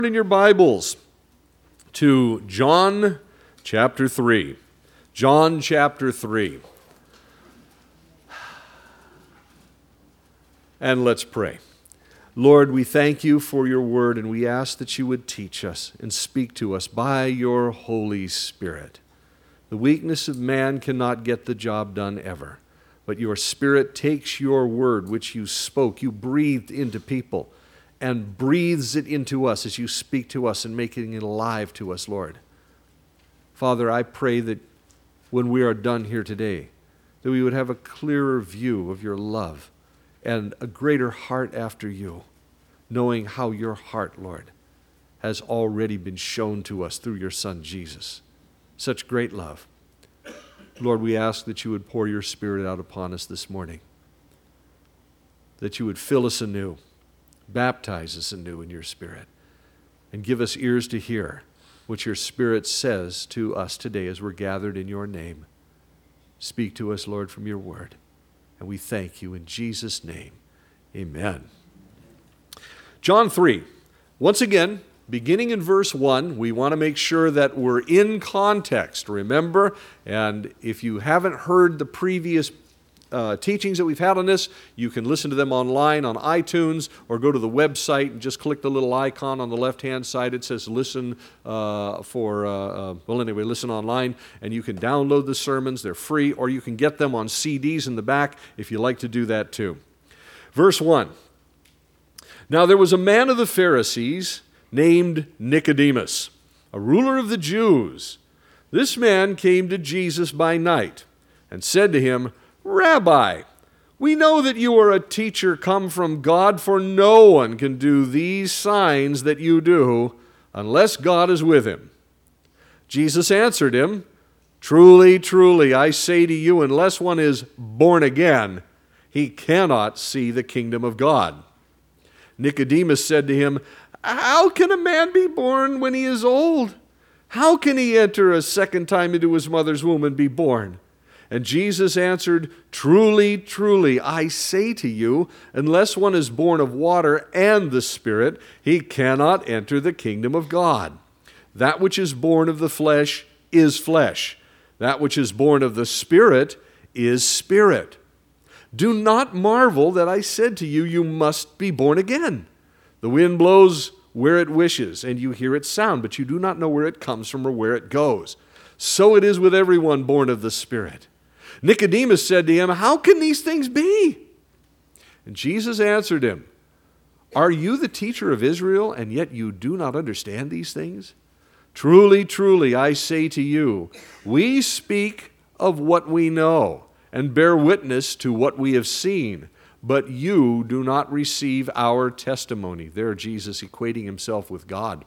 In your Bibles to John chapter 3. John chapter 3. And let's pray. Lord, we thank you for your word, and we ask that you would teach us and speak to us by your Holy Spirit. The weakness of man cannot get the job done ever, but your Spirit takes your word, which you spoke, you breathed into people, and breathes it into us as you speak to us and making it alive to us, Lord. Father, I pray that when we are done here today, that we would have a clearer view of your love and a greater heart after you, knowing how your heart, Lord, has already been shown to us through your Son, Jesus. Such great love. Lord, we ask that you would pour your Spirit out upon us this morning, that you would fill us anew, baptize us anew in your Spirit, and give us ears to hear what your Spirit says to us today as we're gathered in your name. Speak to us, Lord, from your word, and we thank you in Jesus' name. Amen. John 3. Once again, beginning in verse 1, we want to make sure that we're in context, remember? And if you haven't heard the previous teachings that we've had on this, you can listen to them online on iTunes or go to the website and just click the little icon on the left-hand side. It says listen listen online, and you can download the sermons. They're free, or you can get them on CDs in the back if you like to do that too. Verse 1. Now there was a man of the Pharisees named Nicodemus, a ruler of the Jews. This man came to Jesus by night and said to him, Rabbi, we know that you are a teacher come from God, for no one can do these signs that you do unless God is with him. Jesus answered him, Truly, truly, I say to you, unless one is born again, he cannot see the kingdom of God. Nicodemus said to him, How can a man be born when he is old? How can he enter a second time into his mother's womb and be born? And Jesus answered, Truly, truly, I say to you, unless one is born of water and the Spirit, he cannot enter the kingdom of God. That which is born of the flesh is flesh. That which is born of the Spirit is spirit. Do not marvel that I said to you, you must be born again. The wind blows where it wishes, and you hear its sound, but you do not know where it comes from or where it goes. So it is with everyone born of the Spirit. Nicodemus said to him, How can these things be? And Jesus answered him, Are you the teacher of Israel, and yet you do not understand these things? Truly, truly, I say to you, we speak of what we know, and bear witness to what we have seen, but you do not receive our testimony. There, Jesus equating himself with God.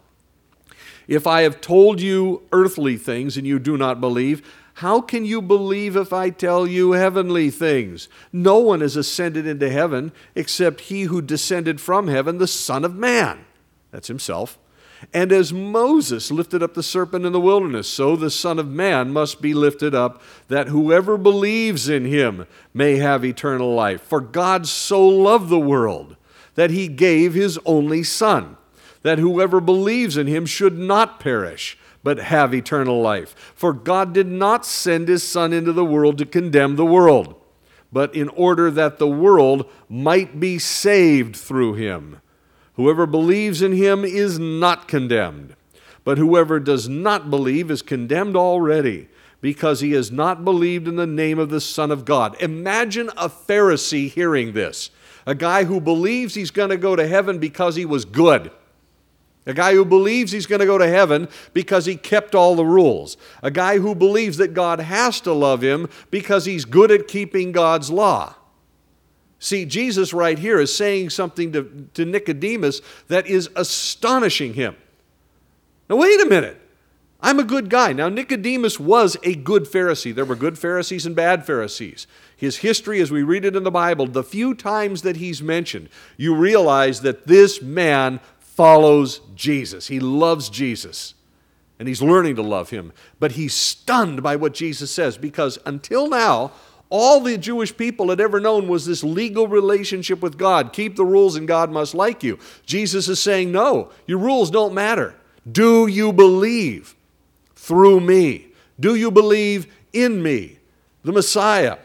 If I have told you earthly things and you do not believe, how can you believe if I tell you heavenly things? No one has ascended into heaven except he who descended from heaven, the Son of Man. That's himself. And as Moses lifted up the serpent in the wilderness, so the Son of Man must be lifted up, that whoever believes in him may have eternal life. For God so loved the world that he gave his only Son, that whoever believes in him should not perish, but have eternal life. For God did not send his Son into the world to condemn the world, but in order that the world might be saved through him. Whoever believes in him is not condemned, but whoever does not believe is condemned already, because he has not believed in the name of the Son of God. Imagine a Pharisee hearing this, a guy who believes he's going to go to heaven because he was good. A guy who believes he's going to go to heaven because he kept all the rules. A guy who believes that God has to love him because he's good at keeping God's law. See, Jesus right here is saying something to Nicodemus that is astonishing him. Now, wait a minute. I'm a good guy. Now, Nicodemus was a good Pharisee. There were good Pharisees and bad Pharisees. His history, as we read it in the Bible, the few times that he's mentioned, you realize that this man follows Jesus. He loves Jesus, and he's learning to love him. But he's stunned by what Jesus says, because until now, All the Jewish people had ever known was this legal relationship with God. Keep the rules and God must like you. Jesus is saying, no, your rules don't matter. Do you believe through me? Do you believe in me, the Messiah?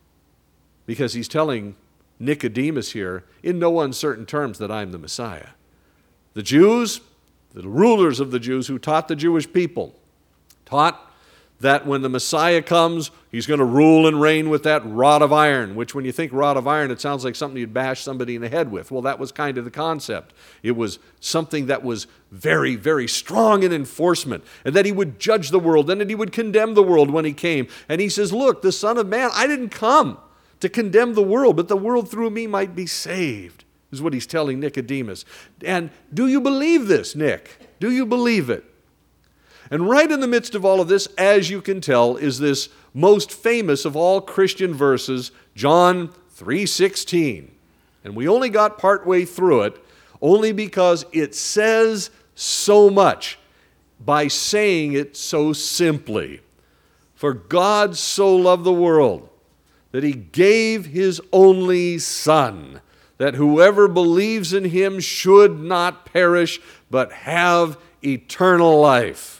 Because he's telling Nicodemus here in no uncertain terms that I'm the Messiah. The Jews, the rulers of the Jews who taught the Jewish people, taught that when the Messiah comes, he's going to rule and reign with that rod of iron, which when you think rod of iron, it sounds like something you'd bash somebody in the head with. Well, that was kind of the concept. It was something that was very, very strong in enforcement, and that he would judge the world, and that he would condemn the world when he came. And he says, look, the Son of Man, I didn't come to condemn the world, but the world through me might be saved, is what he's telling Nicodemus. And do you believe this, Nick? Do you believe it? And right in the midst of all of this, as you can tell, is this most famous of all Christian verses, John 3:16. And we only got partway through it only because it says so much by saying it so simply. For God so loved the world that he gave his only Son, that whoever believes in him should not perish, but have eternal life.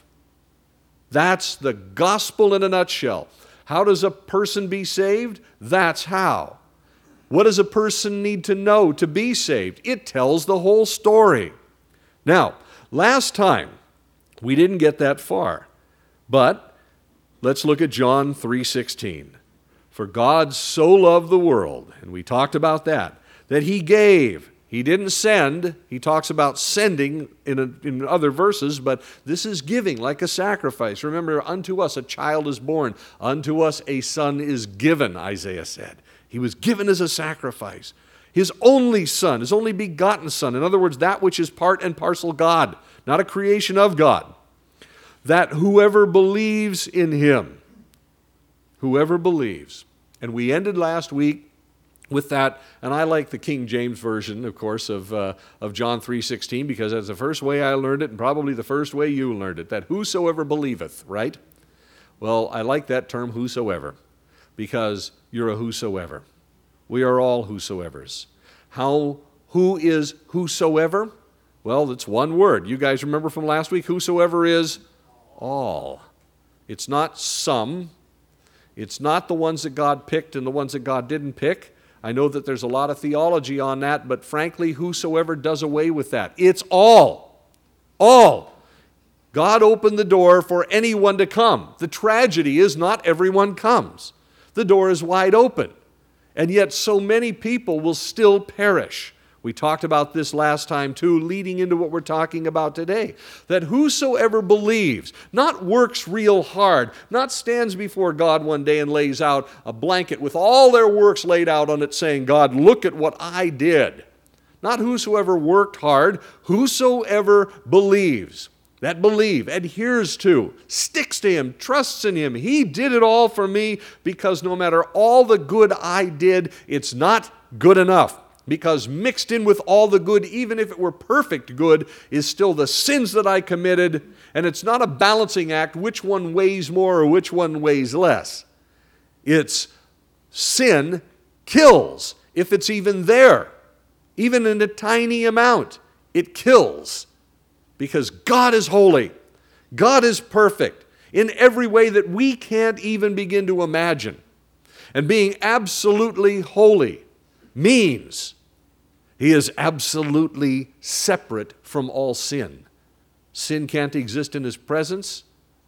That's the gospel in a nutshell. How does a person be saved? That's how. What does a person need to know to be saved? It tells the whole story. Now, last time, we didn't get that far. But let's look at John 3:16. For God so loved the world, and we talked about that he gave. He didn't send. He talks about sending in other verses, but this is giving like a sacrifice. Remember, unto us a child is born. Unto us a son is given, Isaiah said. He was given as a sacrifice. His only Son, his only begotten Son. In other words, that which is part and parcel God, not a creation of God. That whoever believes in him, whoever believes. And we ended last week with that, and I like the King James Version, of course, of John 3:16, because that's the first way I learned it, and probably the first way you learned it, that whosoever believeth, right? Well, I like that term, whosoever, because you're a whosoever. We are all whosoevers. Who is whosoever? Well, it's one word. You guys remember from last week, whosoever is all. It's not some. It's not the ones that God picked and the ones that God didn't pick. I know that there's a lot of theology on that, but frankly, whosoever does away with that. It's all. All. God opened the door for anyone to come. The tragedy is not everyone comes. The door is wide open. And yet so many people will still perish. We talked about this last time too, leading into what we're talking about today. That whosoever believes, not works real hard, not stands before God one day and lays out a blanket with all their works laid out on it saying, God, look at what I did. Not whosoever worked hard, whosoever believes. That believe, adheres to, sticks to him, trusts in him. He did it all for me because no matter all the good I did, it's not good enough. Because mixed in with all the good, even if it were perfect good, is still the sins that I committed. And it's not a balancing act, which one weighs more or which one weighs less. It's sin kills, if it's even there. Even in a tiny amount, it kills. Because God is holy. God is perfect in every way that we can't even begin to imagine. And being absolutely holy means he is absolutely separate from all sin. Sin can't exist in his presence,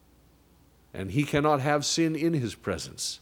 and he cannot have sin in his presence.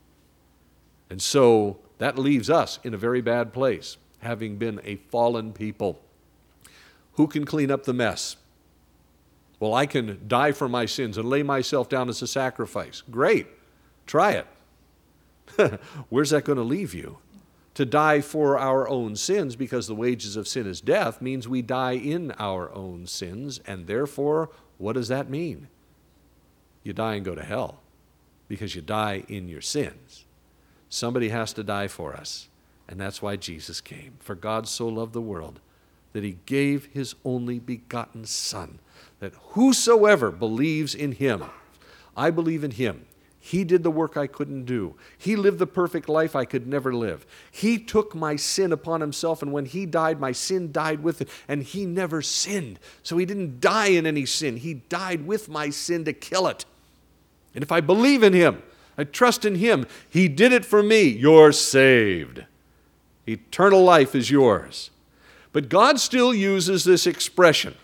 And so that leaves us in a very bad place, having been a fallen people. Who can clean up the mess? Well, I can die for my sins and lay myself down as a sacrifice. Great. Try it. Where's that going to leave you? To die for our own sins, because the wages of sin is death, means we die in our own sins, and therefore, what does that mean? You die and go to hell, because you die in your sins. Somebody has to die for us, and that's why Jesus came. For God so loved the world that he gave his only begotten Son, that whosoever believes in him, I believe in him, He did the work I couldn't do. He lived the perfect life I could never live. He took my sin upon himself, and when he died, my sin died with it, and he never sinned. So he didn't die in any sin. He died with my sin to kill it. And if I believe in him, I trust in him, he did it for me. You're saved. Eternal life is yours. But God still uses this expression,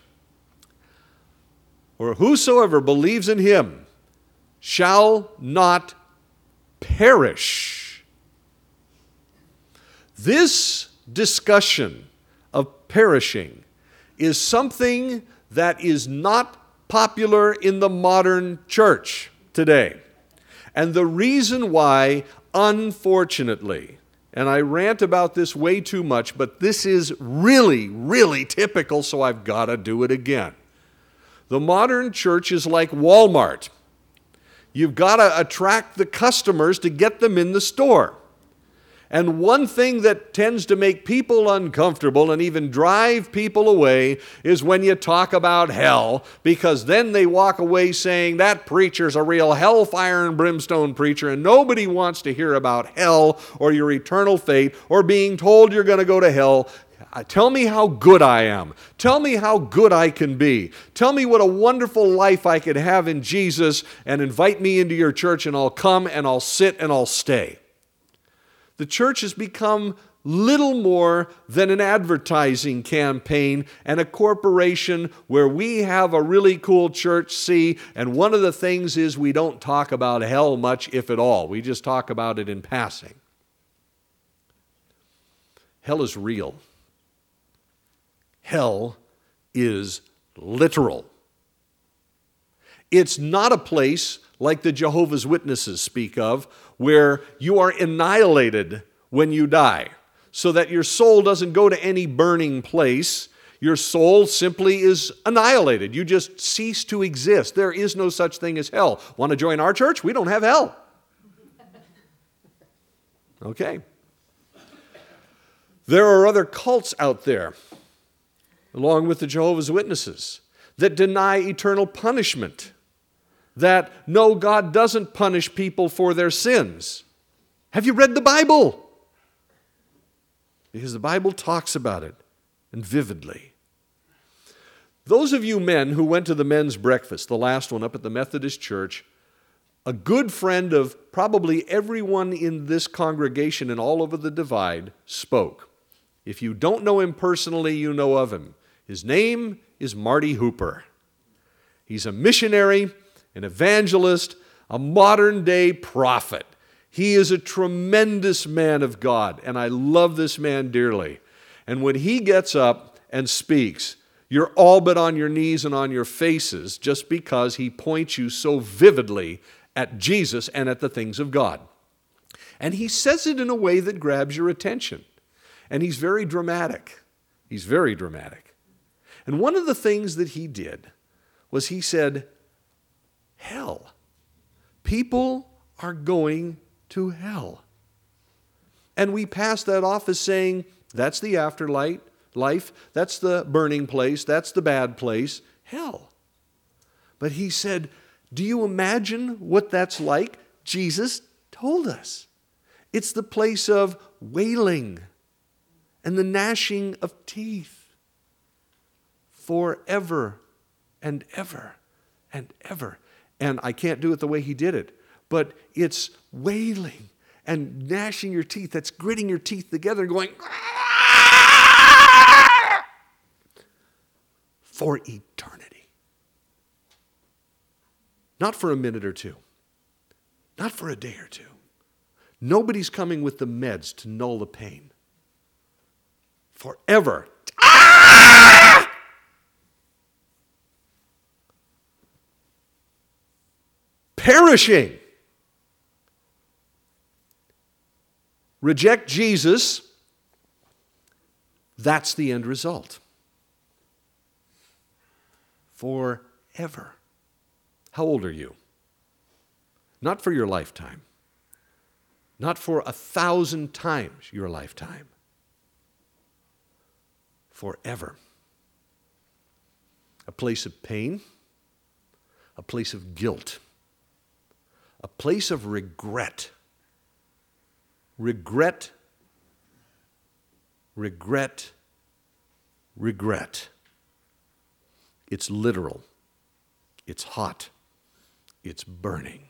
or whosoever believes in him shall not perish. This discussion of perishing is something that is not popular in the modern church today. And the reason why, unfortunately, and I rant about this way too much, but this is really, really typical, so I've got to do it again. The modern church is like Walmart. You've got to attract the customers to get them in the store. And one thing that tends to make people uncomfortable and even drive people away is when you talk about hell, because then they walk away saying that preacher's a real hellfire and brimstone preacher, and nobody wants to hear about hell or your eternal fate or being told you're going to go to hell. Tell me how good I am. Tell me how good I can be. Tell me what a wonderful life I could have in Jesus, and invite me into your church, and I'll come and I'll sit and I'll stay. The church has become little more than an advertising campaign and a corporation where we have a really cool church, see, and one of the things is we don't talk about hell much, if at all. We just talk about it in passing. Hell is real. Hell is literal. It's not a place like the Jehovah's Witnesses speak of, where you are annihilated when you die, so that your soul doesn't go to any burning place. Your soul simply is annihilated. You just cease to exist. There is no such thing as hell. Want to join our church? We don't have hell. Okay. There are other cults out there, along with the Jehovah's Witnesses, that deny eternal punishment, that no, God doesn't punish people for their sins. Have you read the Bible? Because the Bible talks about it, and vividly. Those of you men who went to the men's breakfast, the last one up at the Methodist Church, a good friend of probably everyone in this congregation and all over the divide spoke. If you don't know him personally, you know of him. His name is Marty Hooper. He's a missionary, an evangelist, a modern-day prophet. He is a tremendous man of God, and I love this man dearly. And when he gets up and speaks, you're all but on your knees and on your faces just because he points you so vividly at Jesus and at the things of God. And he says it in a way that grabs your attention. And he's very dramatic. He's very dramatic. And one of the things that he did was he said, hell. People are going to hell. And we pass that off as saying, that's the afterlife, that's the burning place, that's the bad place, hell. But he said, do you imagine what that's like? Jesus told us. It's the place of wailing and the gnashing of teeth forever and ever and ever. And I can't do it the way he did it, but it's wailing and gnashing your teeth. That's gritting your teeth together and going, for eternity. Not for a minute or two. Not for a day or two. Nobody's coming with the meds to null the pain. Forever. Perishing. Reject Jesus, that's the end result. Forever. How old are you? Not for your lifetime. Not for 1,000 times your lifetime. Forever. A place of pain, a place of guilt, a place of regret. Regret, regret, regret. It's literal. It's hot. It's burning.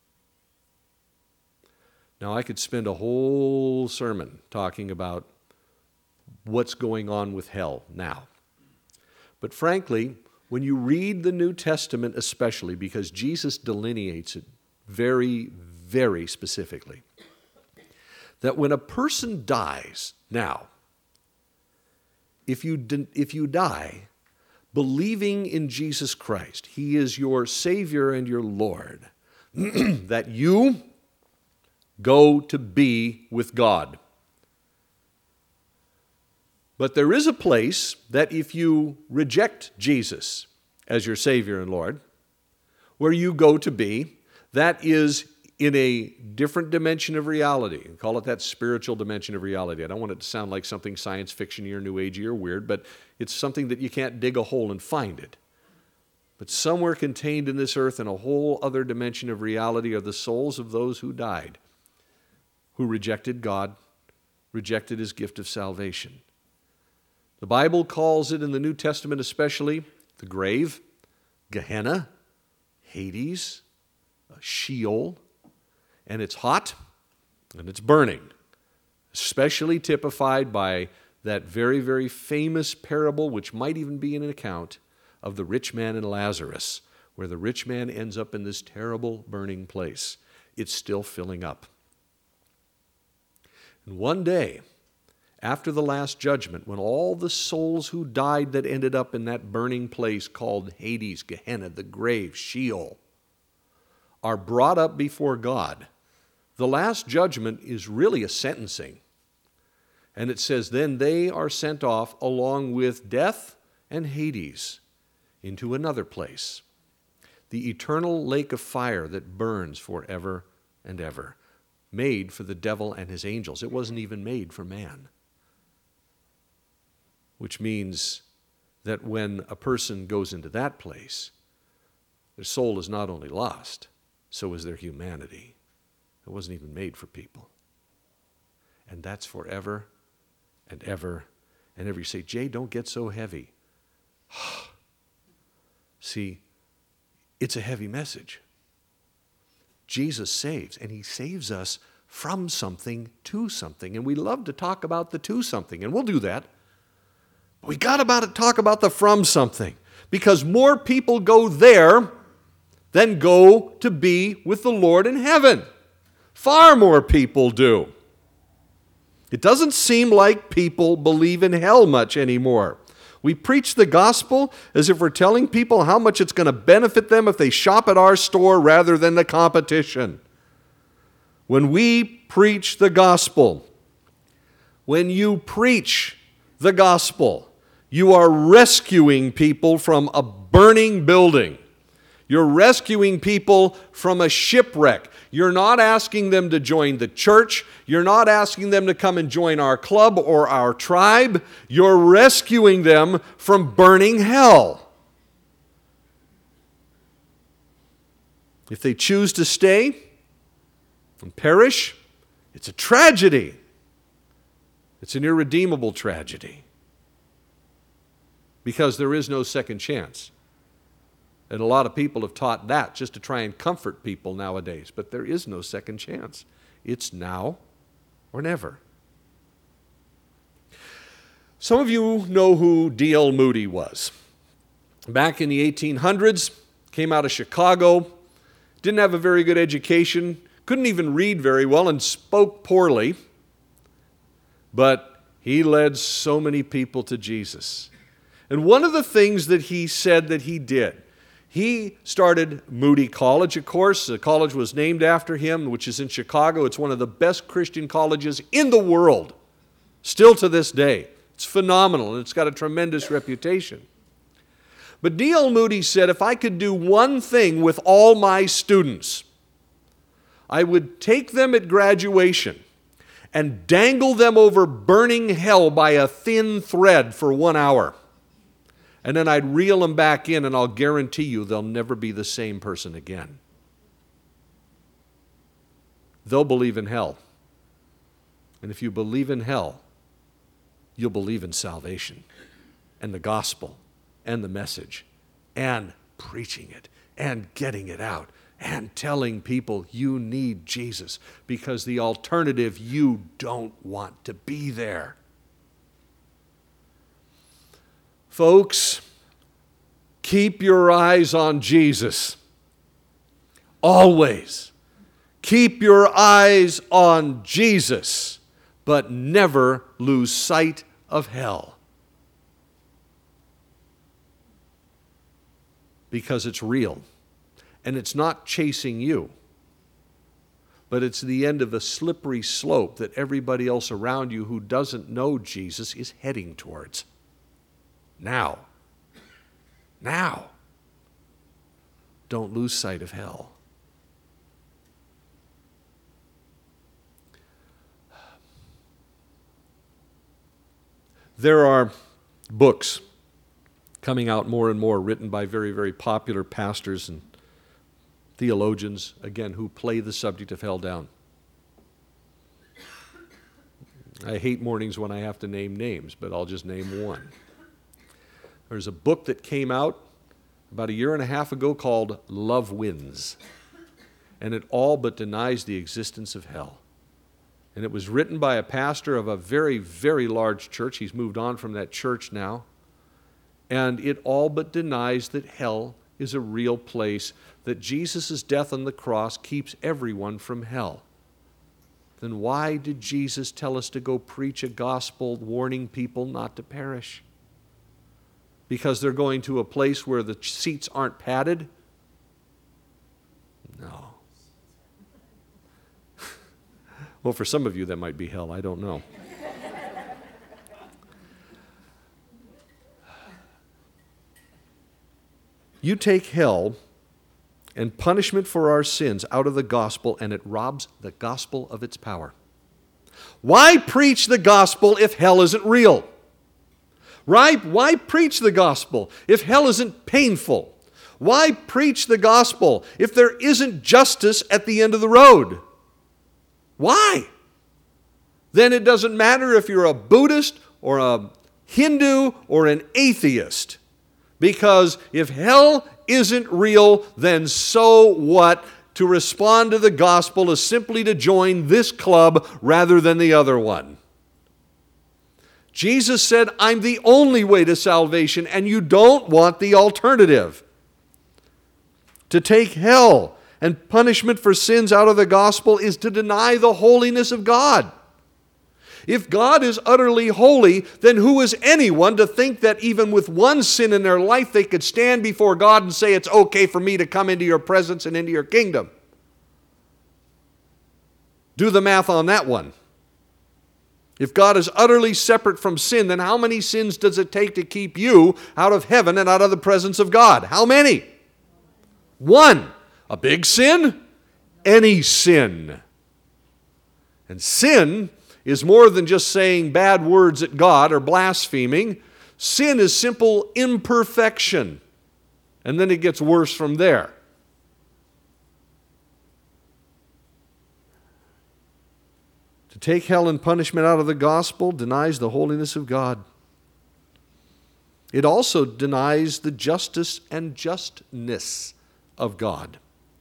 Now, I could spend a whole sermon talking about what's going on with hell now. But frankly, when you read the New Testament especially, because Jesus delineates it very, very specifically, that when a person dies now, if you die believing in Jesus Christ, He is your Savior and your Lord, that you go to be with God. But there is a place that if you reject Jesus as your Savior and Lord, where you go to be, that is in a different dimension of reality. Call it that spiritual dimension of reality. I don't want it to sound like something science fiction-y or new agey or weird, but it's something that you can't dig a hole and find it. But somewhere contained in this earth in a whole other dimension of reality are the souls of those who died, who rejected God, rejected His gift of salvation. The Bible calls it, in the New Testament especially, the grave, Gehenna, Hades, Sheol, and it's hot and it's burning, especially typified by that very, very famous parable, which might even be in an account of the rich man and Lazarus, where the rich man ends up in this terrible burning place. It's still filling up. And one day, after the last judgment, when all the souls who died that ended up in that burning place called Hades, Gehenna, the grave, Sheol, are brought up before God, the last judgment is really a sentencing. And it says, then they are sent off along with death and Hades into another place, the eternal lake of fire that burns forever and ever, made for the devil and his angels. It wasn't even made for man. Which means that when a person goes into that place, their soul is not only lost, so is their humanity. It wasn't even made for people. And that's forever and ever and ever. You say, Jay, don't get so heavy. See, it's a heavy message. Jesus saves, and He saves us from something to something. And we love to talk about the to something, and we'll do that. But we got to talk about the from something, because more people go there than go to be with the Lord in heaven. Far more people do. It doesn't seem like people believe in hell much anymore. We preach the gospel as if we're telling people how much it's going to benefit them if they shop at our store rather than the competition. When we preach the gospel, when you preach the gospel, you are rescuing people from a burning building. You're rescuing people from a shipwreck. You're not asking them to join the church. You're not asking them to come and join our club or our tribe. You're rescuing them from burning hell. If they choose to stay and perish, it's a tragedy. It's an irredeemable tragedy, because there is no second chance. And a lot of people have taught that just to try and comfort people nowadays. But there is no second chance. It's now or never. Some of you know who D.L. Moody was. Back in the 1800s, came out of Chicago, didn't have a very good education, couldn't even read very well, and spoke poorly. But he led so many people to Jesus. And one of the things that he said that he did, he started Moody College, of course. The college was named after him, which is in Chicago. It's one of the best Christian colleges in the world, still to this day. It's phenomenal, and it's got a tremendous reputation. But D.L. Moody said, if I could do one thing with all my students, I would take them at graduation and dangle them over burning hell by a thin thread for 1 hour. And then I'd reel them back in, and I'll guarantee you they'll never be the same person again. they'll believe in hell. And if you believe in hell, you'll believe in salvation and the gospel and the message and preaching it and getting it out and telling people you need Jesus, because the alternative, you don't want to be there. Folks, keep your eyes on Jesus. Always. Keep your eyes on Jesus, but never lose sight of hell. Because it's real. And it's not chasing you, but it's the end of a slippery slope that everybody else around you who doesn't know Jesus is heading towards. Now, don't lose sight of hell. There are books coming out more and more written by very, very popular pastors and theologians, again, who play the subject of hell down. I hate mornings when I have to name names, but I'll just name one. There's a book that came out about 1.5 years ago called Love Wins, and it all but denies the existence of hell. And it was written by a pastor of a very, very large church. He's moved on from that church now. And it all but denies that hell is a real place, that Jesus' death on the cross keeps everyone from hell. Then why did Jesus tell us to go preach a gospel warning people not to perish? Because they're going to a place where the seats aren't padded? No. Well, for some of you that might be hell, I don't know. You take hell and punishment for our sins out of the gospel, and it robs the gospel of its power. Why preach the gospel if hell isn't real? Why preach the gospel if hell isn't painful? Why preach the gospel if there isn't justice at the end of the road? Why? Then it doesn't matter if you're a Buddhist or a Hindu or an atheist. Because if hell isn't real, then so what? To respond to the gospel is simply to join this club rather than the other one. Jesus said, I'm the only way to salvation, and you don't want the alternative. To take hell and punishment for sins out of the gospel is to deny the holiness of God. If God is utterly holy, then who is anyone to think that even with one sin in their life they could stand before God and say, it's okay for me to come into your presence and into your kingdom? Do the math on that one. If God is utterly separate from sin, then how many sins does it take to keep you out of heaven and out of the presence of God? How many? One. A big sin? Any sin. And sin is more than just saying bad words at God or blaspheming. Sin is simple imperfection. And then it gets worse from there. To take hell and punishment out of the gospel denies the holiness of God. It also denies the justice and justness of God.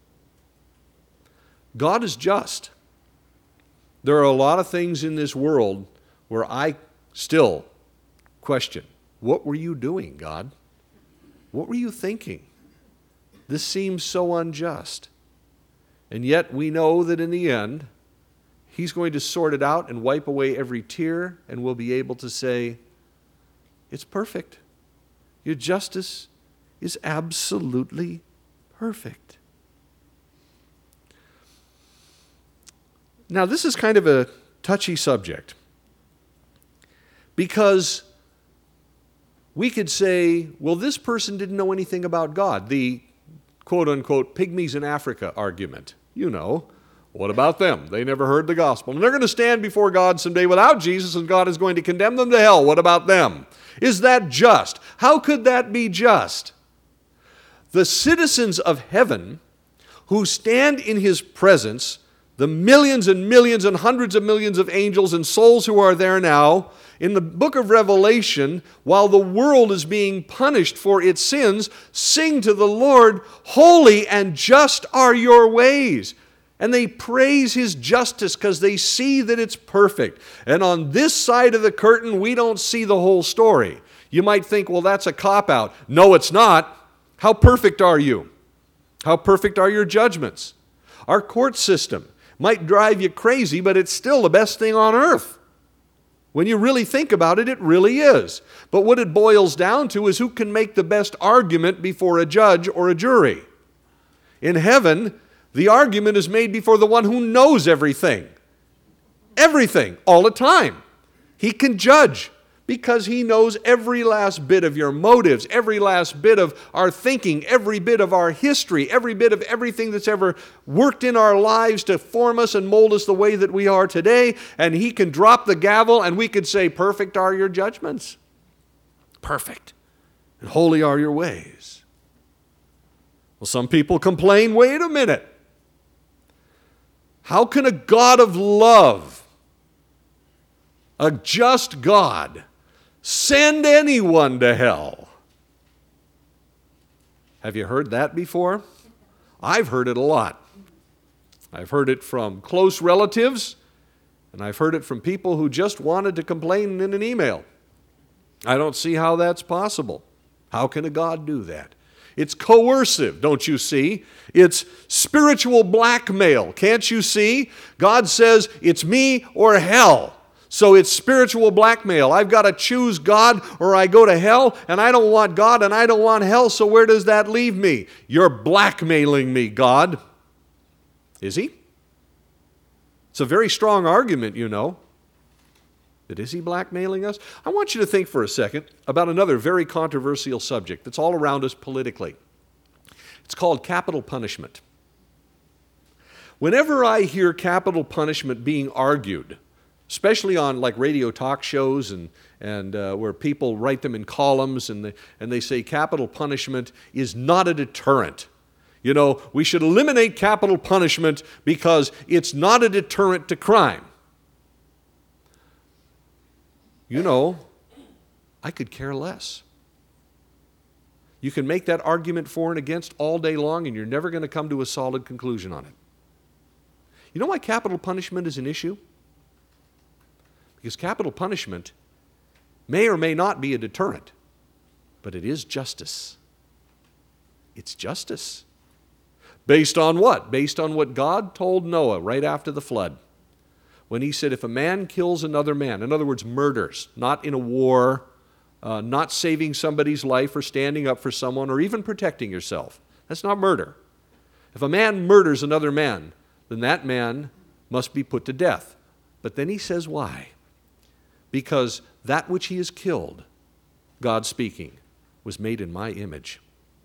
God is just. There are a lot of things in this world where I still question, what were you doing, God? What were you thinking? This seems so unjust. And yet we know that in the end, He's going to sort it out and wipe away every tear, and we'll be able to say, it's perfect. Your justice is absolutely perfect. Now, this is kind of a touchy subject, because we could say, well, this person didn't know anything about God. The quote-unquote pygmies in Africa argument. You know, what about them? They never heard the gospel. And they're going to stand before God someday without Jesus, and God is going to condemn them to hell. What about them? Is that just? How could that be just? The citizens of heaven who stand in His presence the millions and millions and hundreds of millions of angels and souls who are there now, in the book of Revelation, while the world is being punished for its sins, sing to the Lord, holy and just are your ways. And they praise His justice because they see that it's perfect. And on this side of the curtain, we don't see the whole story. You might think, well, that's a cop-out. No, it's not. How perfect are you? How perfect are your judgments? Our court system might drive you crazy, but it's still the best thing on earth. When you really think about it, it really is. But what it boils down to is who can make the best argument before a judge or a jury. In heaven, the argument is made before the one who knows everything. Everything, all the time. He can judge because He knows every last bit of your motives, every last bit of our thinking, every bit of our history, every bit of everything that's ever worked in our lives to form us and mold us the way that we are today. And He can drop the gavel and we could say, perfect are your judgments. Perfect. And holy are your ways. Well, some people complain, wait a minute. How can a God of love, a just God, send anyone to hell? Have you heard that before? I've heard it a lot. I've heard it from close relatives, and I've heard it from people who just wanted to complain in an email. I don't see how that's possible. How can a God do that? It's coercive, don't you see? It's spiritual blackmail, can't you see? God says, it's me or hell. So it's spiritual blackmail. I've got to choose God or I go to hell, and I don't want God and I don't want hell, so where does that leave me? You're blackmailing me, God. Is He? It's a very strong argument, you know. But is He blackmailing us? I want you to think for a second about another very controversial subject that's all around us politically. It's called capital punishment. Whenever I hear capital punishment being argued, especially on like radio talk shows and where people write them in columns and they say capital punishment is not a deterrent. You know, we should eliminate capital punishment because it's not a deterrent to crime. You know, I could care less. You can make that argument for and against all day long, and you're never going to come to a solid conclusion on it. You know why capital punishment is an issue? Because capital punishment may or may not be a deterrent, but it is justice. It's justice. Based on what? Based on what God told Noah right after the flood. When He said, if a man kills another man, in other words, murders, not in a war, not saving somebody's life or standing up for someone or even protecting yourself, that's not murder. If a man murders another man, then that man must be put to death. But then He says why? Because that which he has killed, God speaking, was made in my image.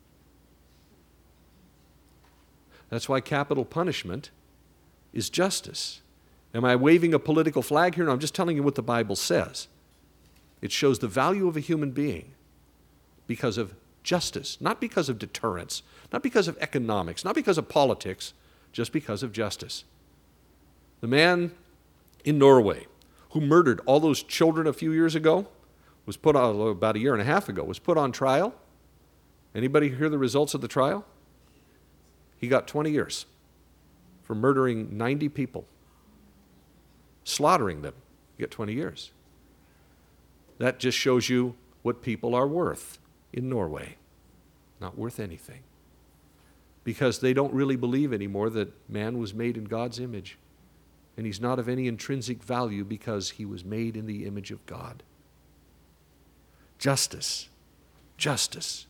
That's why capital punishment is justice. Am I waving a political flag here? No, I'm just telling you what the Bible says. It shows the value of a human being because of justice, not because of deterrence, not because of economics, not because of politics, just because of justice. The man in Norway who murdered all those children a few years ago was put on, about a year and a half ago, was put on trial. Anybody hear the results of the trial? He got 20 years for murdering 90 people. Slaughtering them, you get 20 years. That just shows you what people are worth in Norway. Not worth anything. Because they don't really believe anymore that man was made in God's image. And he's not of any intrinsic value because he was made in the image of God. Justice. Justice.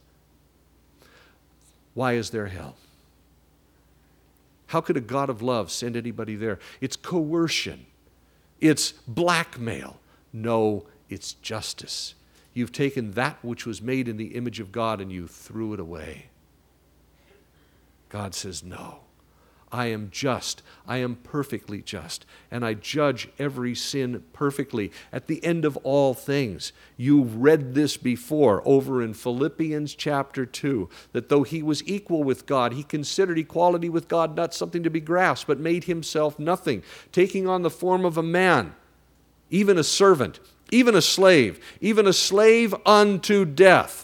Why is there hell? How could a God of love send anybody there? It's coercion. It's blackmail. No, it's justice. You've taken that which was made in the image of God and you threw it away. God says, no, I am just. I am perfectly just. And I judge every sin perfectly. At the end of all things, you've read this before over in Philippians chapter 2, that though he was equal with God, he considered equality with God not something to be grasped, but made himself nothing, taking on the form of a man, even a servant, even a slave unto death.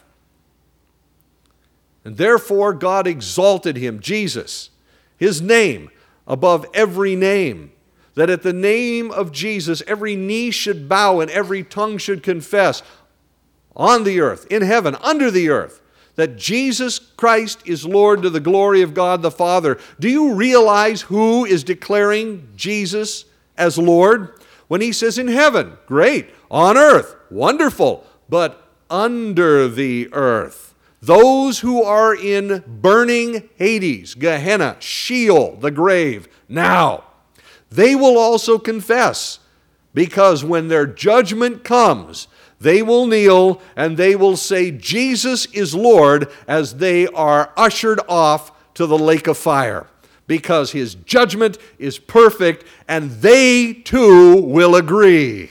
And therefore God exalted him, Jesus, his name, above every name, that at the name of Jesus every knee should bow and every tongue should confess on the earth, in heaven, under the earth, that Jesus Christ is Lord to the glory of God the Father. Do you realize who is declaring Jesus as Lord? When he says in heaven, great, on earth, wonderful, but under the earth, those who are in burning Hades, Gehenna, Sheol, the grave, now, they will also confess, because when their judgment comes, they will kneel and they will say, Jesus is Lord, as they are ushered off to the lake of fire, because his judgment is perfect, and they too will agree,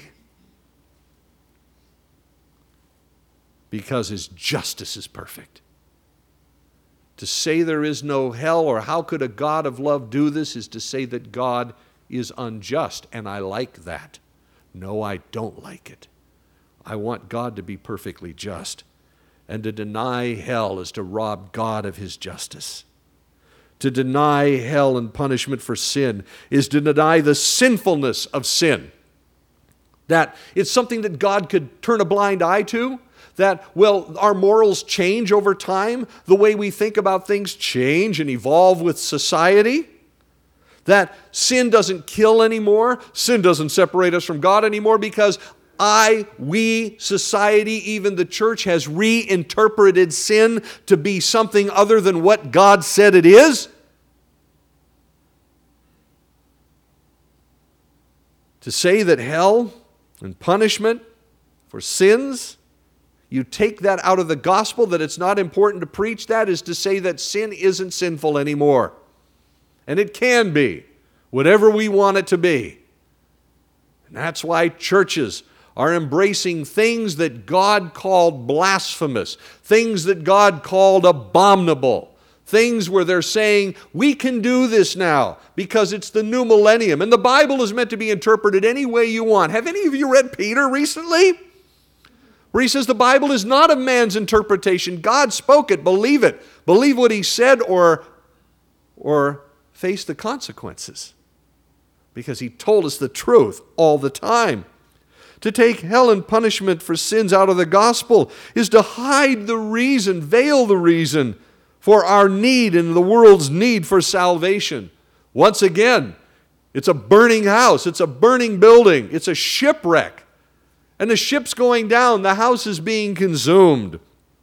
because his justice is perfect. To say there is no hell, or how could a God of love do this, is to say that God is unjust, and I like that. No, I don't like it. I want God to be perfectly just, and to deny hell is to rob God of his justice. To deny hell and punishment for sin is to deny the sinfulness of sin. That it's something that God could turn a blind eye to. That, well, our morals change over time. The way we think about things change and evolve with society. That sin doesn't kill anymore. Sin doesn't separate us from God anymore, because we, society, even the church has reinterpreted sin to be something other than what God said it is. To say that hell and punishment for sins, you take that out of the gospel, that it's not important to preach that, is to say that sin isn't sinful anymore. And it can be, whatever we want it to be. And that's why churches are embracing things that God called blasphemous, things that God called abominable, things where they're saying, we can do this now because it's the new millennium. And the Bible is meant to be interpreted any way you want. Have any of you read Peter recently? Where he says the Bible is not a man's interpretation. God spoke it. Believe it. Believe what he said, or face the consequences. Because he told us the truth all the time. To take hell and punishment for sins out of the gospel is to hide the reason, veil the reason for our need and the world's need for salvation. Once again, it's a burning house. It's a burning building. It's a shipwreck. And the ship's going down. The house is being consumed.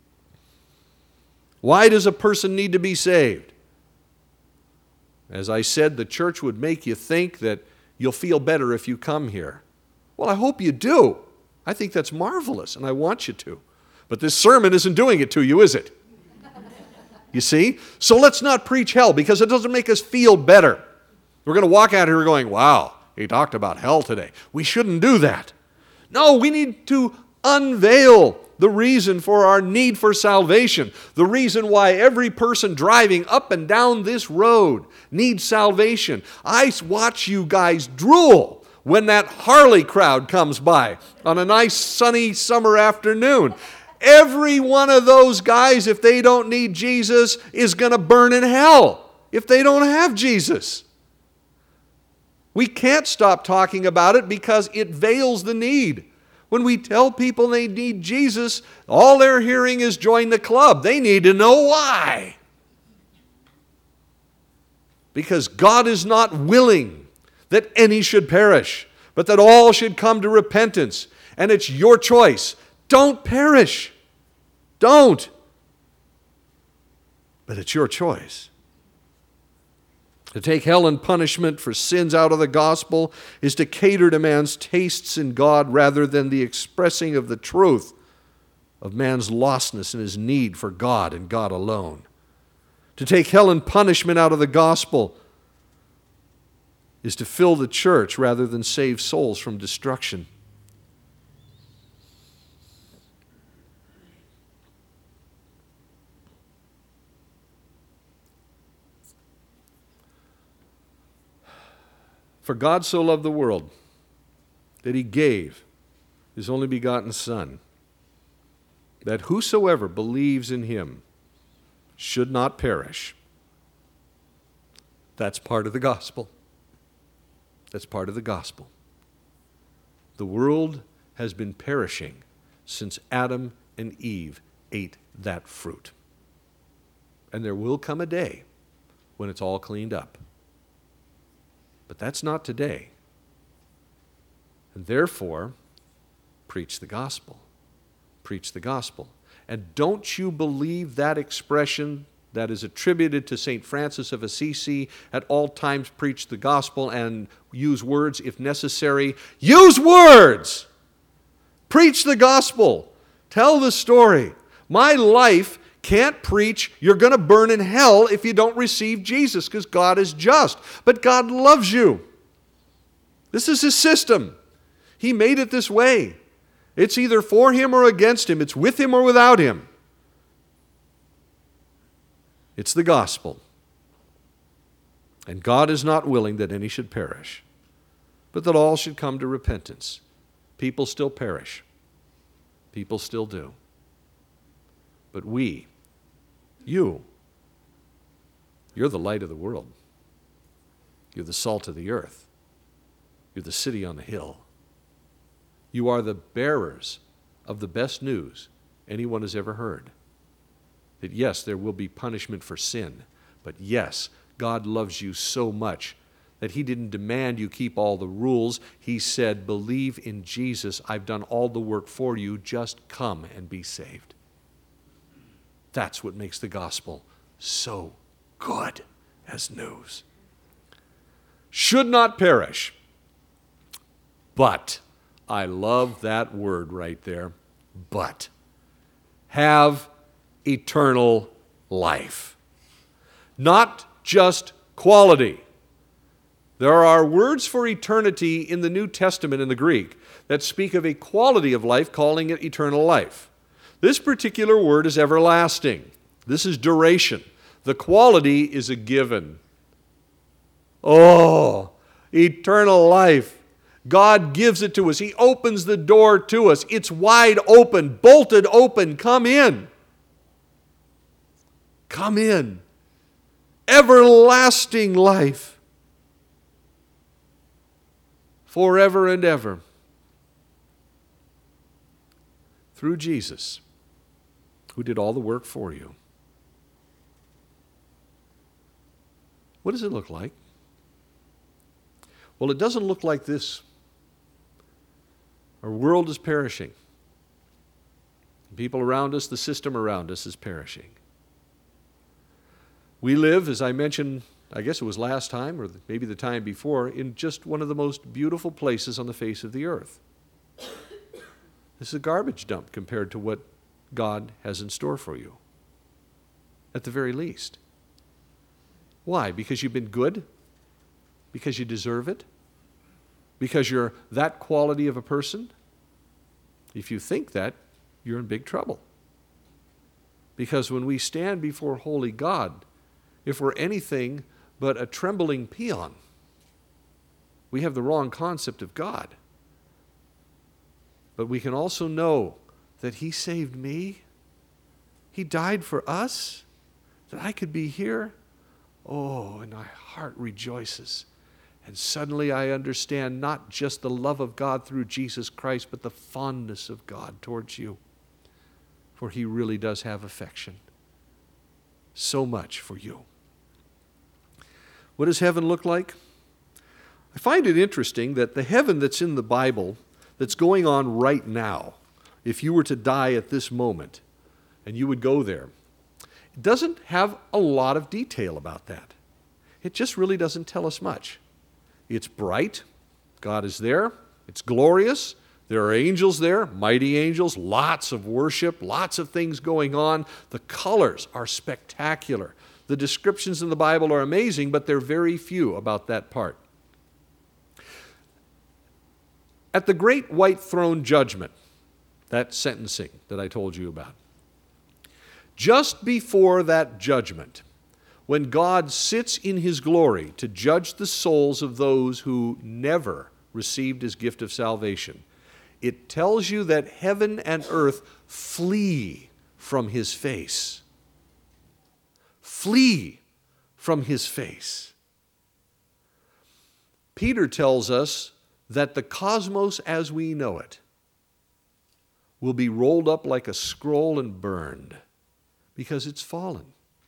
Why does a person need to be saved? As I said, the church would make you think that you'll feel better if you come here. Well, I hope you do. I think that's marvelous, and I want you to. But this sermon isn't doing it to you, is it? You see? So let's not preach hell, because it doesn't make us feel better. We're going to walk out here going, wow, he talked about hell today. We shouldn't do that. No, we need to unveil the reason for our need for salvation, the reason why every person driving up and down this road needs salvation. I watch you guys drool when that Harley crowd comes by on a nice sunny summer afternoon. Every one of those guys, if they don't need Jesus, is going to burn in hell if they don't have Jesus. We can't stop talking about it because it veils the need. When we tell people they need Jesus, all they're hearing is join the club. They need to know why. Because God is not willing that any should perish, but that all should come to repentance. And it's your choice. Don't perish. Don't. But it's your choice. To take hell and punishment for sins out of the gospel is to cater to man's tastes in God rather than the expressing of the truth of man's lostness and his need for God and God alone. To take hell and punishment out of the gospel is to fill the church rather than save souls from destruction. For God so loved the world that he gave his only begotten Son, that whosoever believes in him should not perish. That's part of the gospel. That's part of the gospel. The world has been perishing since Adam and Eve ate that fruit. And there will come a day when it's all cleaned up. But that's not today. And therefore, preach the gospel. Preach the gospel. And don't you believe that expression that is attributed to St. Francis of Assisi, at all times preach the gospel and use words if necessary. Use words! Preach the gospel. Tell the story. My life can't preach you're going to burn in hell if you don't receive Jesus, because God is just. But God loves you. This is his system. He made it this way. It's either for him or against him. It's with him or without him. It's the gospel. And God is not willing that any should perish, but that all should come to repentance. People still perish. People still do. But you're the light of the world. You're the salt of the earth. You're the city on the hill. You are the bearers of the best news anyone has ever heard. That yes, there will be punishment for sin, but yes, God loves you so much that he didn't demand you keep all the rules. He said, believe in Jesus. I've done all the work for you. Just come and be saved. That's what makes the gospel so good as news. Should not perish. But, I love that word right there, but, have eternal life. Not just quality. There are words for eternity in the New Testament in the Greek that speak of a quality of life, calling it eternal life. This particular word is everlasting. This is duration. The quality is a given. Oh, eternal life. God gives it to us. He opens the door to us. It's wide open, bolted open. Come in. Come in. Everlasting life. Forever and ever. Through Jesus, who did all the work for you. What does it look like? Well, it doesn't look like this. Our world is perishing. People around us, the system around us is perishing. We live, as I mentioned, I guess it was last time or maybe the time before, in just one of the most beautiful places on the face of the earth. This is a garbage dump compared to what God has in store for you, at the very least. Why? Because you've been good? Because you deserve it? Because you're that quality of a person? If you think that, you're in big trouble. Because when we stand before holy God, if we're anything but a trembling peon, we have the wrong concept of God. But we can also know that he saved me. He died for us, that I could be here. Oh, and my heart rejoices. And suddenly I understand not just the love of God through Jesus Christ, but the fondness of God towards you. For he really does have affection. So much for you. What does heaven look like? I find it interesting that the heaven that's in the Bible, that's going on right now, if you were to die at this moment and you would go there, it doesn't have a lot of detail about that. It just really doesn't tell us much. It's bright. God is there. It's glorious. There are angels there, mighty angels, lots of worship, lots of things going on. The colors are spectacular. The descriptions in the Bible are amazing, but they're very few about that part. At the great white throne judgment, that sentencing that I told you about, just before that judgment, when God sits in his glory to judge the souls of those who never received his gift of salvation, it tells you that heaven and earth flee from his face. Flee from his face. Peter tells us that the cosmos as we know it will be rolled up like a scroll and burned because it's fallen.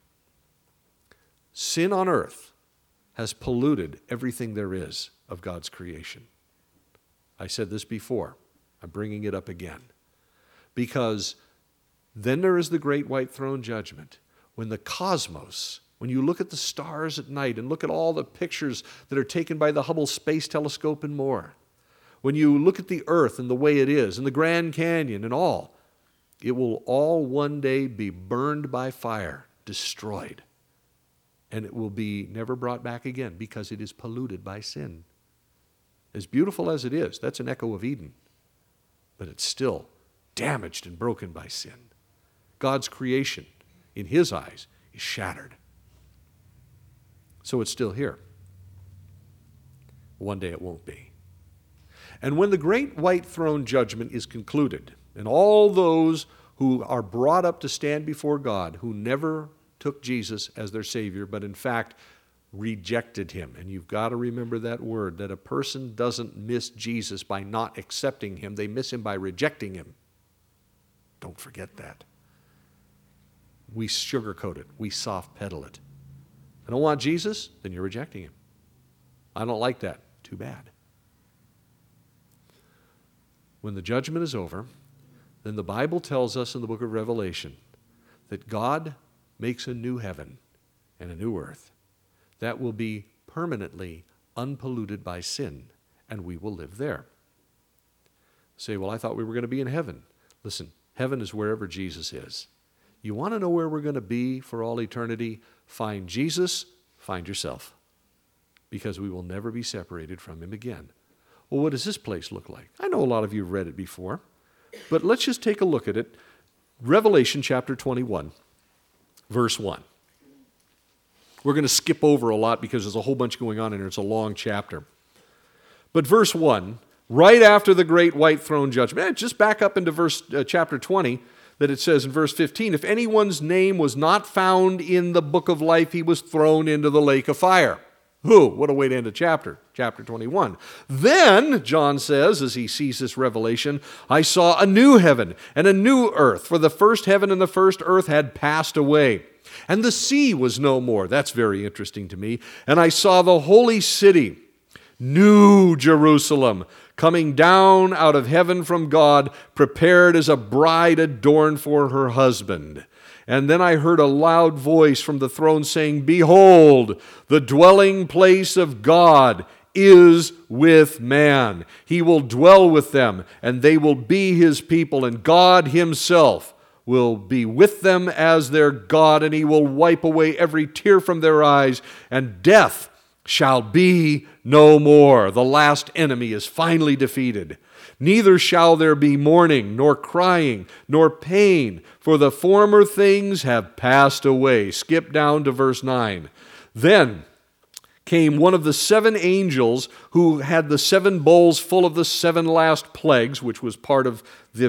Sin on earth has polluted everything there is of God's creation. I said this before. I'm bringing it up again. Because then there is the great white throne judgment, when the cosmos, when you look at the stars at night and look at all the pictures that are taken by the Hubble Space Telescope and more, when you look at the earth and the way it is, and the Grand Canyon and all, it will all one day be burned by fire, destroyed. And it will be never brought back again because it is polluted by sin. As beautiful as it is, that's an echo of Eden. But it's still damaged and broken by sin. God's creation, in his eyes, is shattered. So it's still here. One day it won't be. And when the great white throne judgment is concluded, and all those who are brought up to stand before God, who never took Jesus as their Savior, but in fact rejected him. And you've got to remember that word, that a person doesn't miss Jesus by not accepting him. They miss him by rejecting him. Don't forget that. We sugarcoat it. We soft pedal it. I don't want Jesus, then you're rejecting him. I don't like that. Too bad. When the judgment is over, then the Bible tells us in the book of Revelation that God makes a new heaven and a new earth that will be permanently unpolluted by sin, and we will live there. Say, well, I thought we were going to be in heaven. Listen, heaven is wherever Jesus is. You want to know where we're going to be for all eternity? Find Jesus, find yourself, because we will never be separated from him again. Well, what does this place look like? I know a lot of you have read it before, but let's just take a look at it. Revelation chapter 21, verse 1. We're going to skip over a lot because there's a whole bunch going on in here. It's a long chapter. But verse 1, right after the great white throne judgment, just back up into chapter 20, that it says in verse 15, if anyone's name was not found in the book of life, he was thrown into the lake of fire. Who? What a way to end a chapter. Chapter 21. Then, John says, as he sees this revelation, I saw a new heaven and a new earth, for the first heaven and the first earth had passed away. And the sea was no more. That's very interesting to me. And I saw the holy city, New Jerusalem, coming down out of heaven from God, prepared as a bride adorned for her husband. And then I heard a loud voice from the throne saying, behold, the dwelling place of God is with man. He will dwell with them, and they will be his people, and God himself will be with them as their God, and he will wipe away every tear from their eyes, and death shall be no more. The last enemy is finally defeated. Neither shall there be mourning, nor crying, nor pain, for the former things have passed away. Skip down to verse 9. Then came one of the 7 angels who had the 7 bowls full of the 7 last plagues, which was part of the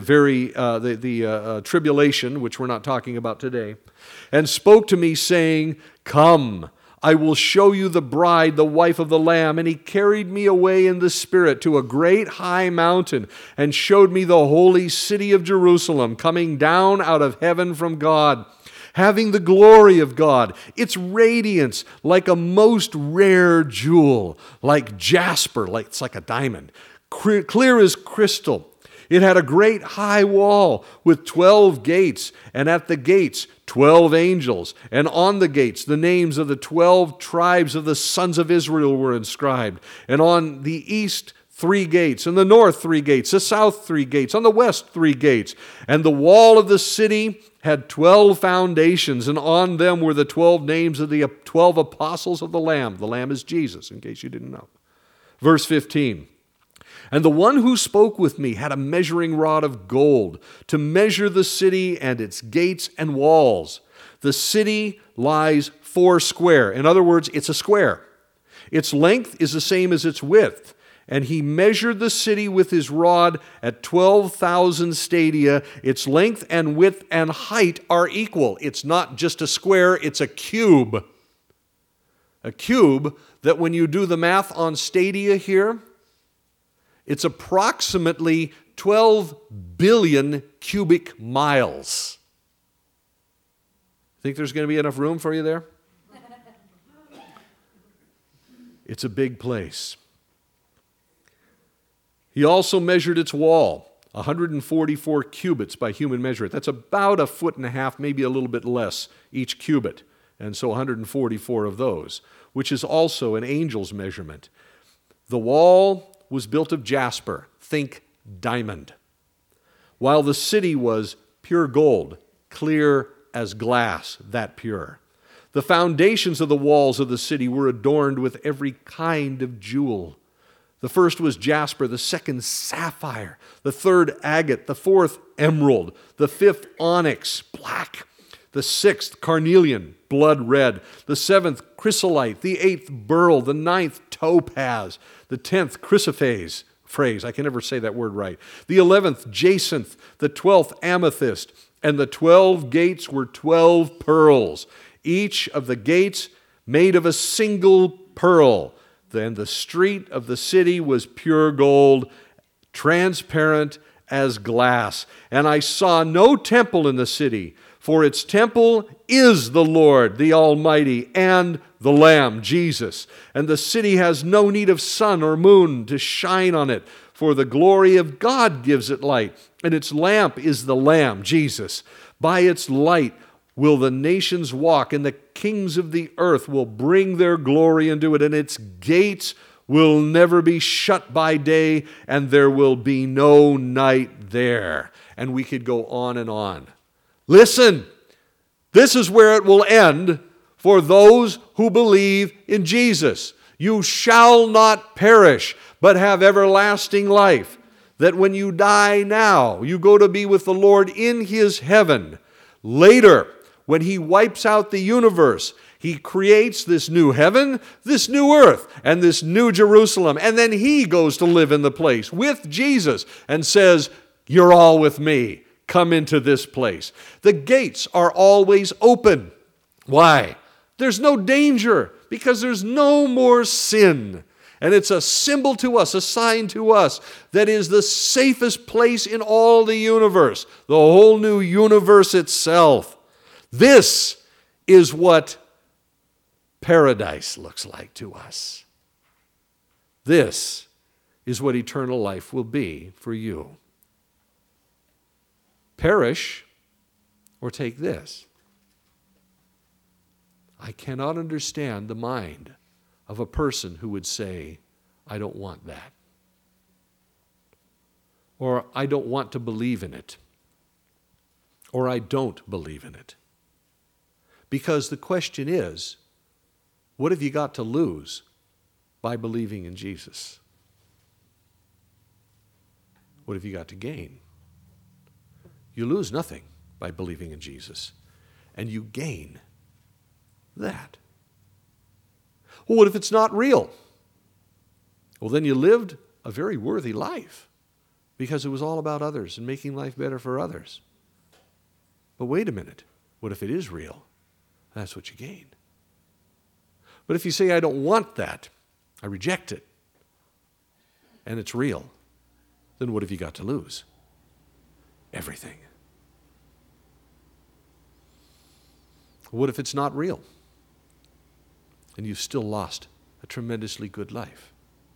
tribulation, which we're not talking about today, and spoke to me, saying, come, I will show you the bride, the wife of the Lamb. And he carried me away in the Spirit to a great high mountain and showed me the holy city of Jerusalem, coming down out of heaven from God, having the glory of God, its radiance like a most rare jewel, like jasper, it's like a diamond, clear as crystal. It had a great high wall with 12 gates, and at the gates 12 angels, and on the gates the names of the 12 tribes of the sons of Israel were inscribed. And on the east 3 gates, and the north 3 gates, the south 3 gates, on the west 3 gates. And the wall of the city had 12 foundations, and on them were the 12 names of the 12 apostles of the Lamb. The Lamb is Jesus, in case you didn't know. Verse 15. And the one who spoke with me had a measuring rod of gold to measure the city and its gates and walls. The city lies 4 square. In other words, it's a square. Its length is the same as its width. And he measured the city with his rod at 12,000 stadia. Its length and width and height are equal. It's not just a square, it's a cube. A cube that when you do the math on stadia here, it's approximately 12 billion cubic miles. Think there's going to be enough room for you there? It's a big place. He also measured its wall, 144 cubits by human measure. That's about 1.5 feet, maybe a little bit less each cubit. And so 144 of those, which is also an angel's measurement. The wall was built of jasper, think diamond, while the city was pure gold, clear as glass, that pure. The foundations of the walls of the city were adorned with every kind of jewel. The first was jasper, the second sapphire, the third agate, the fourth emerald, the fifth onyx, black, the sixth carnelian, blood red, the seventh chrysolite, the eighth beryl, the ninth topaz, the 10th chrysoprase, I can never say that word right, the 11th jacinth, the 12th amethyst, and the 12 gates were 12 pearls, each of the gates made of a single pearl. Then the street of the city was pure gold, transparent as glass. And I saw no temple in the city, for its temple is the Lord, the Almighty, and the Lamb, Jesus. And the city has no need of sun or moon to shine on it, for the glory of God gives it light, and its lamp is the Lamb, Jesus. By its light will the nations walk, and the kings of the earth will bring their glory into it, and its gates will never be shut by day, and there will be no night there. And we could go on and on. Listen, this is where it will end for those who believe in Jesus. You shall not perish, but have everlasting life. That when you die now, you go to be with the Lord in His heaven. Later, when He wipes out the universe, He creates this new heaven, this new earth, and this new Jerusalem. And then He goes to live in the place with Jesus and says, "You're all with me. Come into this place." The gates are always open. Why? There's no danger because there's no more sin. And it's a symbol to us, a sign to us that is the safest place in all the universe, the whole new universe itself. This is what paradise looks like to us. This is what eternal life will be for you. Perish or take this. I cannot understand the mind of a person who would say, "I don't want that." Or, "I don't want to believe in it." Or, "I don't believe in it." Because the question is, what have you got to lose by believing in Jesus? What have you got to gain? You lose nothing by believing in Jesus, and you gain that. Well, what if it's not real? Well, then you lived a very worthy life because it was all about others and making life better for others. But wait a minute. What if it is real? That's what you gain. But if you say, "I don't want that, I reject it," and it's real, then what have you got to lose? Everything. What if it's not real? And you've still lost a tremendously good life.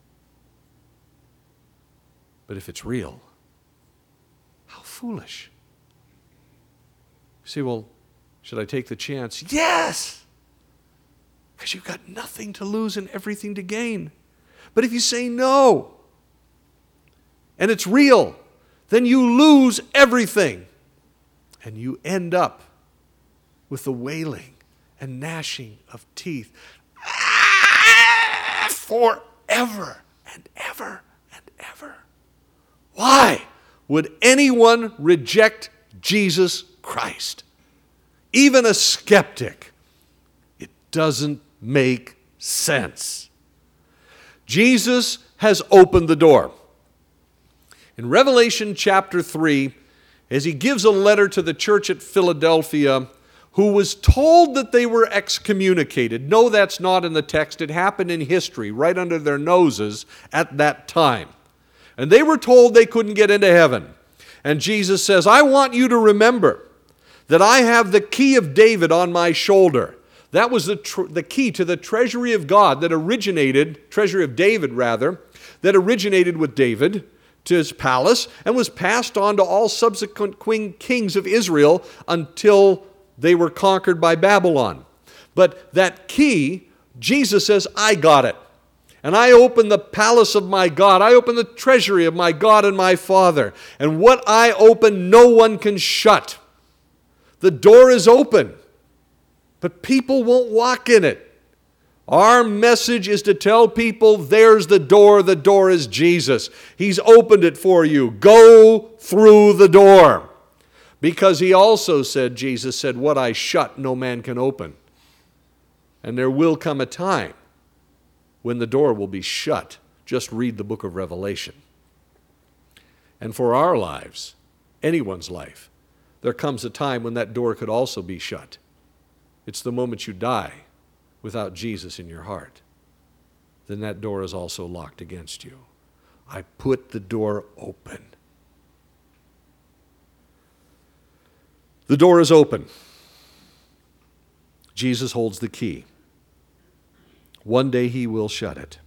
But if it's real, how foolish. You say, "Well, should I take the chance?" Yes! Because you've got nothing to lose and everything to gain. But if you say no, and it's real, then you lose everything. And you end up with the wailing and gnashing of teeth forever and ever and ever. Why would anyone reject Jesus Christ? Even a skeptic. It doesn't make sense. Jesus has opened the door. In Revelation chapter 3, as he gives a letter to the church at Philadelphia, who was told that they were excommunicated. No, that's not in the text. It happened in history, right under their noses at that time. And they were told they couldn't get into heaven. And Jesus says, I want you to remember that I have the key of David on my shoulder. That was the key to the treasury of God that originated, treasury of David rather, that originated with David to his palace and was passed on to all subsequent kings of Israel until they were conquered by Babylon. But that key, Jesus says, I got it. And I open the palace of my God. I open the treasury of my God and my Father. And what I open, no one can shut. The door is open, but people won't walk in it. Our message is to tell people, there's the door is Jesus. He's opened it for you. Go through the door. Because he also said, Jesus said, what I shut, no man can open. And there will come a time when the door will be shut. Just read the book of Revelation. And for our lives, anyone's life, there comes a time when that door could also be shut. It's the moment you die without Jesus in your heart. Then that door is also locked against you. I put the door open. The door is open. Jesus holds the key. One day he will shut it.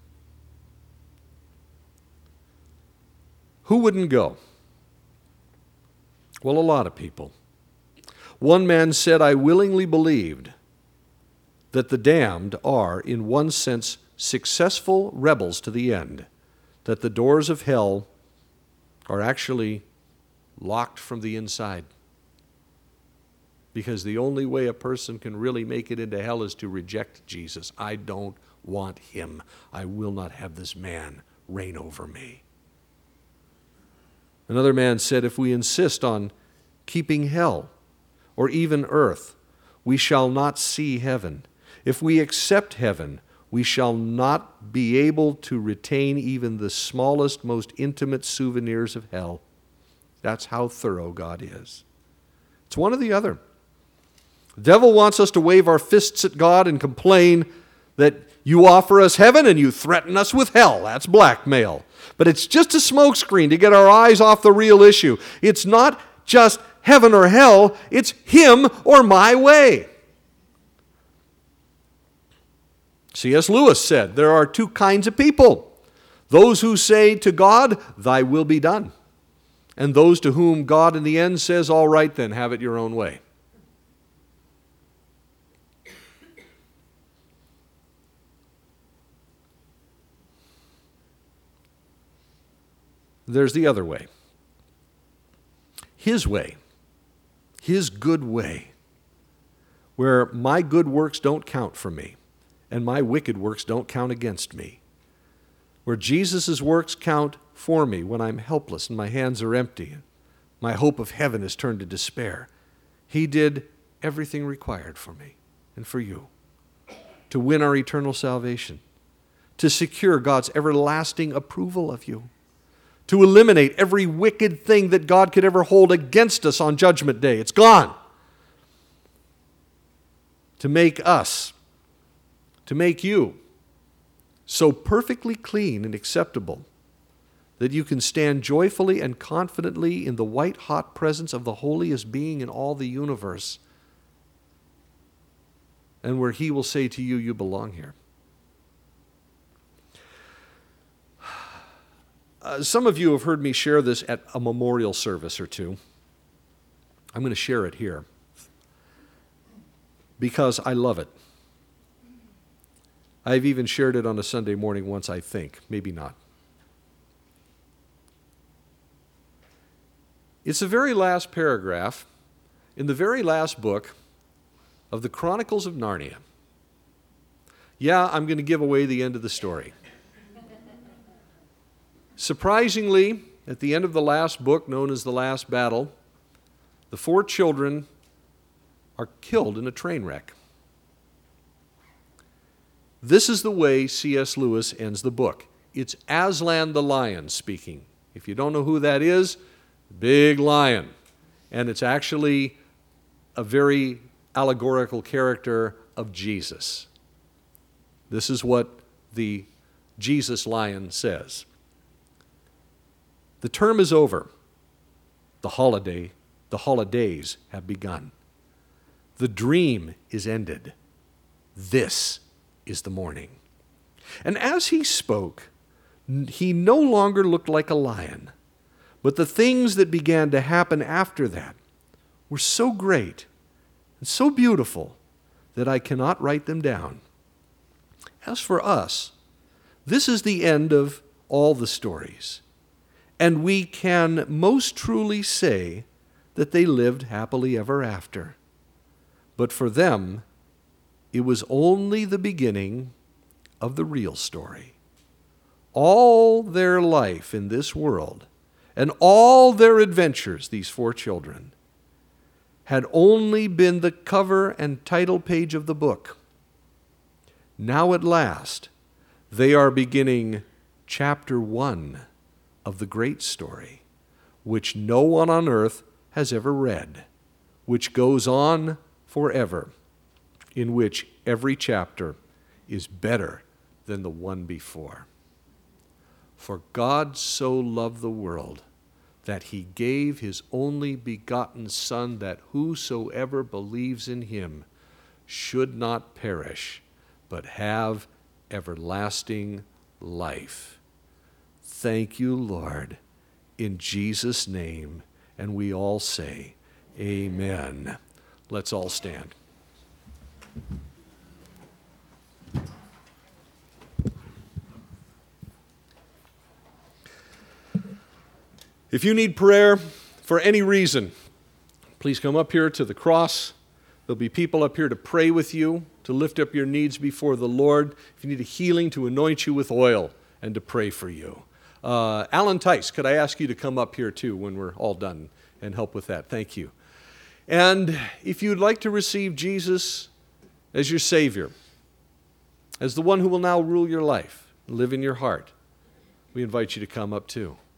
Who wouldn't go? Well, a lot of people. One man said, I willingly believed that the damned are, in one sense, successful rebels to the end, that the doors of hell are actually locked from the inside. Because the only way a person can really make it into hell is to reject Jesus. I don't want him. I will not have this man reign over me. Another man said, if we insist on keeping hell or even earth, we shall not see heaven. If we accept heaven, we shall not be able to retain even the smallest, most intimate souvenirs of hell. That's how thorough God is. It's one or the other. The devil wants us to wave our fists at God and complain that you offer us heaven and you threaten us with hell. That's blackmail. But it's just a smokescreen to get our eyes off the real issue. It's not just heaven or hell, it's him or my way. C.S. Lewis said there are two kinds of people. Those who say to God, thy will be done. And those to whom God in the end says, all right then, have it your own way. There's the other way. His way. His good way. Where my good works don't count for me and my wicked works don't count against me. Where Jesus' works count for me when I'm helpless and my hands are empty and my hope of heaven is turned to despair. He did everything required for me and for you to win our eternal salvation, to secure God's everlasting approval of you, to eliminate every wicked thing that God could ever hold against us on Judgment Day. It's gone. To make us, to make you so perfectly clean and acceptable that you can stand joyfully and confidently in the white-hot presence of the holiest being in all the universe, and where he will say to you, you belong here. Some of you have heard me share this at a memorial service or two. I'm going to share it here because I love it. I've even shared it on a Sunday morning once, I think. Maybe not. It's the very last paragraph in the very last book of the Chronicles of Narnia. Yeah, I'm going to give away the end of the story. Surprisingly, at the end of the last book, known as The Last Battle, the 4 children are killed in a train wreck. This is the way C.S. Lewis ends the book. It's Aslan the lion speaking. If you don't know who that is, big lion. And it's actually a very allegorical character of Jesus. This is what the Jesus lion says. The term is over. The holidays have begun. The dream is ended. This is the morning. And as he spoke, he no longer looked like a lion, but the things that began to happen after that were so great and so beautiful that I cannot write them down. As for us, this is the end of all the stories, and we can most truly say that they lived happily ever after. But for them, it was only the beginning of the real story. All their life in this world and all their adventures, these 4 children, had only been the cover and title page of the book. Now at last, they are beginning chapter 1 of the great story, which no one on earth has ever read, which goes on forever, in which every chapter is better than the one before. For God so loved the world that he gave his only begotten Son, that whosoever believes in him should not perish, but have everlasting life. Thank you, Lord, in Jesus' name. And we all say, amen. Let's all stand. If you need prayer for any reason, please come up here to the cross. There'll be people up here to pray with you, to lift up your needs before the Lord. If you need a healing, to anoint you with oil and to pray for you. Alan Tice, could I ask you to come up here too when we're all done and help with that? Thank you. And if you'd like to receive Jesus as your Savior, as the one who will now rule your life, live in your heart, we invite you to come up too.